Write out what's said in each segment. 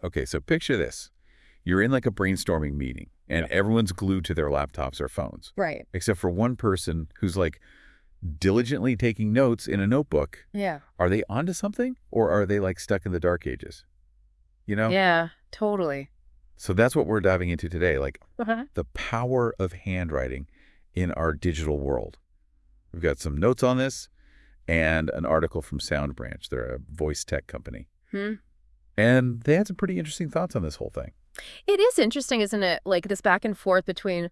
Okay, so picture this. You're in like a brainstorming meeting, and everyone's glued to their laptops or phones. Right. Except for one person who's like diligently taking notes in a notebook. Yeah. Are they onto something, or are they like stuck in the dark ages? You know? Yeah, totally. So that's what we're diving into today, like Uh-huh. the power of handwriting in our digital world. We've got some notes on this and an article from SoundBranch. They're a voice tech company. And they had some pretty interesting thoughts on this whole thing. It is interesting, isn't it? Like this back and forth between,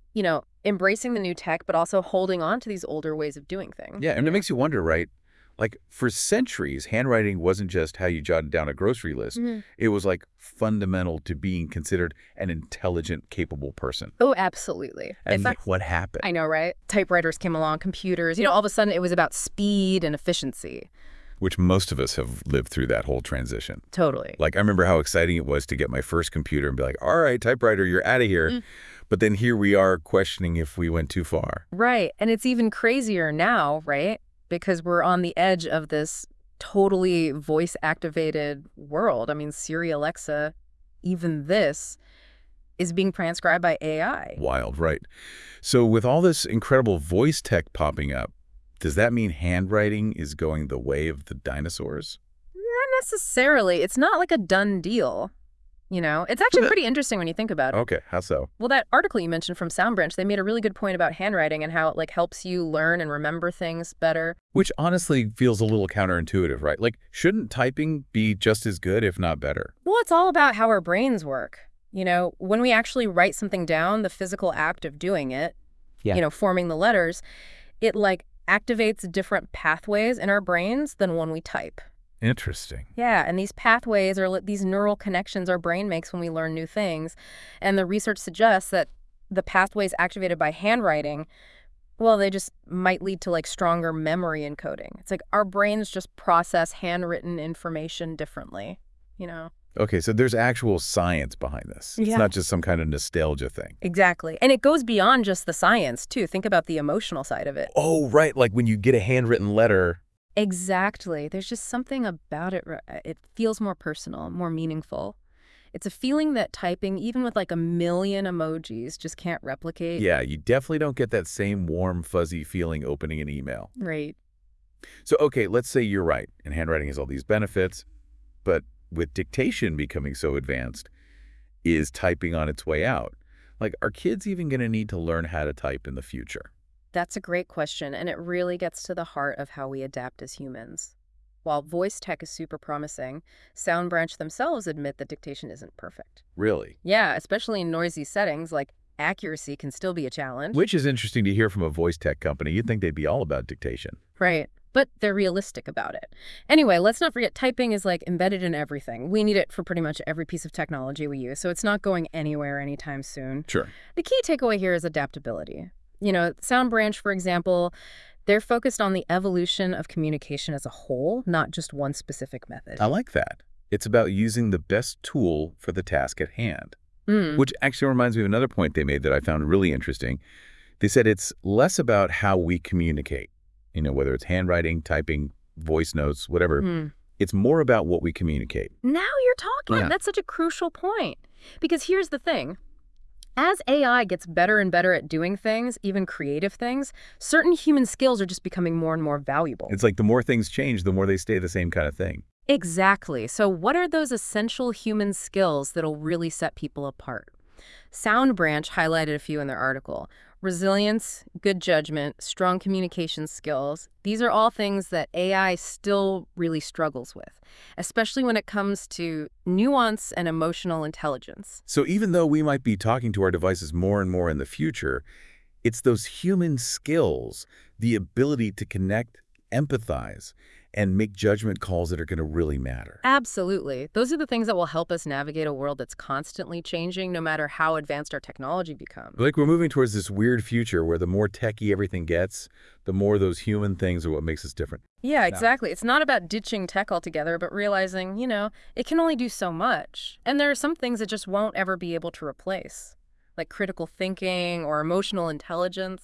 embracing the new tech, but also holding on to these older ways of doing things. Yeah, and it makes you wonder, right? Like, for centuries, handwriting wasn't just how you jotted down a grocery list. It was, like, fundamental to being considered an intelligent, capable person. Oh, absolutely. And In fact, what happened? I know, right? Typewriters came along, computers, all of a sudden it was about speed and efficiency. Which most of us have lived through that whole transition. Totally. Like, I remember how exciting it was to get my first computer and be like, all right, typewriter, you're out of here. But then here we are questioning if we went too far. Right. And it's even crazier now, right? Because we're on the edge of this totally voice-activated world. I mean, Siri, Alexa, even this is being transcribed by AI. Wild, right. So with all this incredible voice tech popping up, does that mean handwriting is going the way of the dinosaurs? Not necessarily. It's not like a done deal. It's actually pretty interesting when you think about it. Okay, how so? Well, that article you mentioned from SoundBranch, they made a really good point about handwriting and how it like helps you learn and remember things better. Which honestly feels a little counterintuitive, right? Like, shouldn't typing be just as good, if not better? Well, it's all about how our brains work. When we actually write something down, the physical act of doing it, forming the letters, it like activates different pathways in our brains than when we type. Interesting. Yeah, and these pathways are these neural connections our brain makes when we learn new things. And the research suggests that the pathways activated by handwriting, well, they just might lead to like stronger memory encoding. It's like our brains just process handwritten information differently, Okay, so there's actual science behind this. It's not just some kind of nostalgia thing. Exactly. And it goes beyond just the science, too. Think about the emotional side of it. Oh, right. Like when you get a handwritten letter. Exactly. There's just something about it. It feels more personal, more meaningful. It's a feeling that typing, even with like a million emojis, just can't replicate. Yeah, you definitely don't get that same warm, fuzzy feeling opening an email. Right. So, okay, let's say you're right, and handwriting has all these benefits, but with dictation becoming so advanced, is typing on its way out? Like, are kids even going to need to learn how to type in the future? That's a great question, and it really gets to the heart of how we adapt as humans. While voice tech is super promising, SoundBranch themselves admit that dictation isn't perfect. Really? Yeah, especially in noisy settings, like accuracy can still be a challenge. Which is interesting to hear from a voice tech company. You'd think they'd be all about dictation. Right. But they're realistic about it. Anyway, let's not forget typing is like embedded in everything. We need it for pretty much every piece of technology we use, so it's not going anywhere anytime soon. Sure. The key takeaway here is adaptability. SoundBranch, for example, they're focused on the evolution of communication as a whole, not just one specific method. I like that. It's about using the best tool for the task at hand. Which actually reminds me of another point they made that I found really interesting. They said it's less about how we communicate, whether it's handwriting, typing, voice notes, whatever. It's more about what we communicate. Now you're talking. Yeah. That's such a crucial point. Because here's the thing. As AI gets better and better at doing things, even creative things, certain human skills are just becoming more and more valuable. It's like the more things change, the more they stay the same kind of thing. Exactly. So what are those essential human skills that'll really set people apart? SoundBranch highlighted a few in their article. Resilience, good judgment, strong communication skills. These are all things that AI still really struggles with, especially when it comes to nuance and emotional intelligence. So even though we might be talking to our devices more and more in the future, it's those human skills, the ability to connect, empathize, and make judgment calls that are going to really matter. Absolutely. Those are the things that will help us navigate a world that's constantly changing, no matter how advanced our technology becomes. Like we're moving towards this weird future where the more techy everything gets, the more those human things are what makes us different. Yeah, exactly. It's not about ditching tech altogether, but realizing, it can only do so much. And there are some things it just won't ever be able to replace, like critical thinking or emotional intelligence.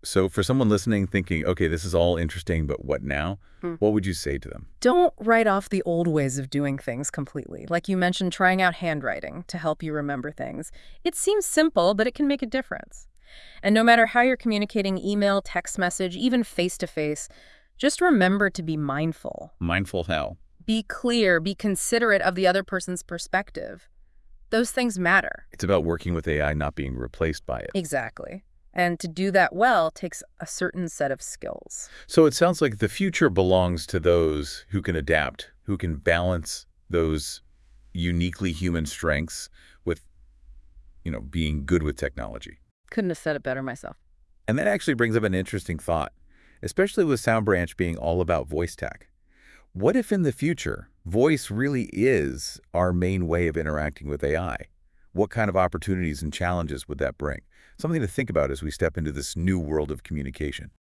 So for someone listening thinking, okay, this is all interesting, but what now? What would you say to them? Don't write off the old ways of doing things completely. Like you mentioned, trying out handwriting to help you remember things. It seems simple, but it can make a difference. And no matter how you're communicating, email, text message, even face-to-face, just remember to be mindful. Mindful how? Be clear, be considerate of the other person's perspective. Those things matter. It's about working with AI, not being replaced by it. Exactly. And to do that well takes a certain set of skills. So it sounds like the future belongs to those who can adapt, who can balance those uniquely human strengths with, being good with technology. Couldn't have said it better myself. And that actually brings up an interesting thought, especially with SoundBranch being all about voice tech. What if in the future, voice really is our main way of interacting with AI? What kind of opportunities and challenges would that bring? Something to think about as we step into this new world of communication.